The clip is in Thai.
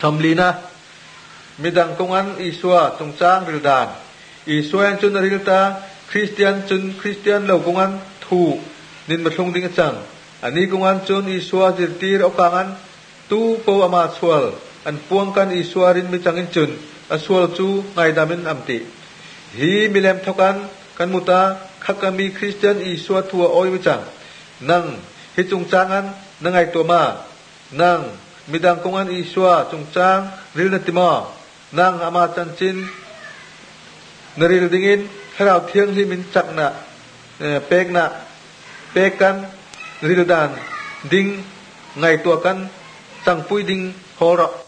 ทำลีนะมิดังกงอันอิสวาจงจ้างริลดานอิสวาจุนริลตาคริสเตียนจุนคริสเตียนเหล่ากงอันถูนินมาทงดิ้งจังอันนี้กงอันจุนอิสวาจิรตีรอกางอันตู้โปอามาสวลอันพวงกันอิสวารินมิจังอินจุนอสวลจูไงดามินอัมติฮีมิเลมทกันกันมุตาขักมีคริสเตียนอิสวาทัวโอยมิจังนั่งฮิจงจ้างอันนั่งไอตัวมานั่งมิดังกงอันอิสวาจงจ้างริลนติมานั่งอามาจันจินนริลดิ่งให้เราเที่ยงที่มินจักนะเปกนะเปกกันริลดานดิ่งไงตัวกันจังปุยดิ่งโหระ